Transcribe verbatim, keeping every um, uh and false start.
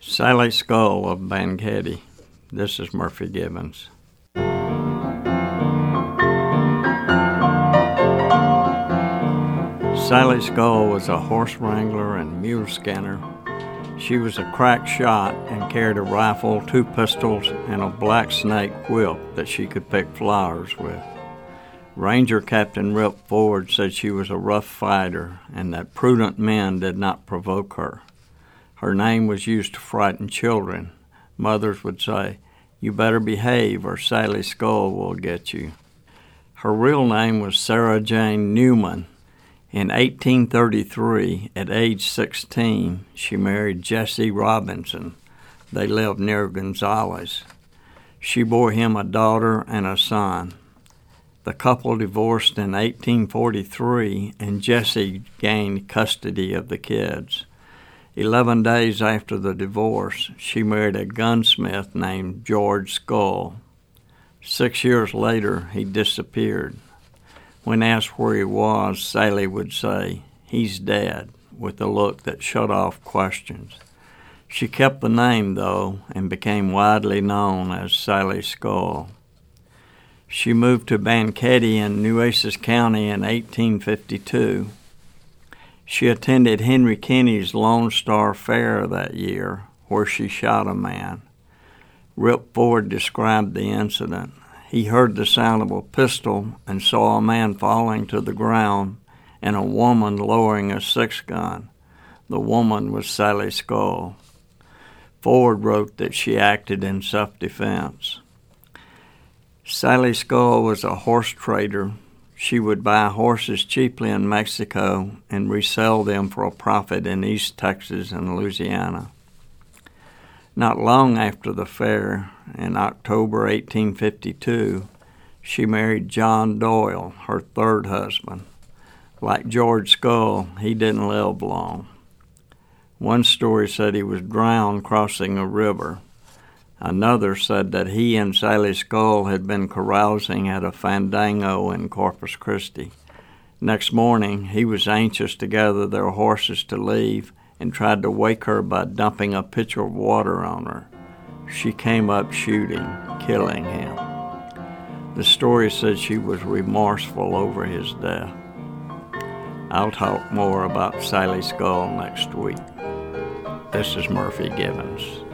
Sally Skull of Banquetti. This is Murphy Gibbons. Sally Skull was a horse wrangler and mule skinner. She was a crack shot and carried a rifle, two pistols, and a black snake whip that she could pick flowers with. Ranger Captain Rip Ford said she was a rough fighter and that prudent men did not provoke her. Her name was used to frighten children. Mothers would say, "You better behave or Sally Skull will get you." Her real name was Sarah Jane Newman. In eighteen thirty-three, at age sixteen, she married Jesse Robinson. They lived near Gonzales. She bore him a daughter and a son. The couple divorced in eighteen forty-three, and Jesse gained custody of the kids. Eleven days after the divorce, she married a gunsmith named George Skull. Six years later, he disappeared. When asked where he was, Sally would say, "He's dead," with a look that shut off questions. She kept the name, though, and became widely known as Sally Skull. She moved to Banquetti in Nueces County in eighteen fifty-two. She attended Henry Kinney's Lone Star Fair that year, where she shot a man. Rip Ford described the incident. He heard the sound of a pistol and saw a man falling to the ground and a woman lowering a six-gun. The woman was Sally Skull. Ford wrote that she acted in self-defense. Sally Skull was a horse trader. She would buy horses cheaply in Mexico and resell them for a profit in East Texas and Louisiana. Not long after the fair, in October eighteen fifty-two, she married John Doyle, her third husband. Like George Skull, he didn't live long. One story said he was drowned crossing a river. Another said that he and Sally Skull had been carousing at a fandango in Corpus Christi. Next morning, he was anxious to gather their horses to leave and tried to wake her by dumping a pitcher of water on her. She came up shooting, killing him. The story said she was remorseful over his death. I'll talk more about Sally Skull next week. This is Murphy Gibbons.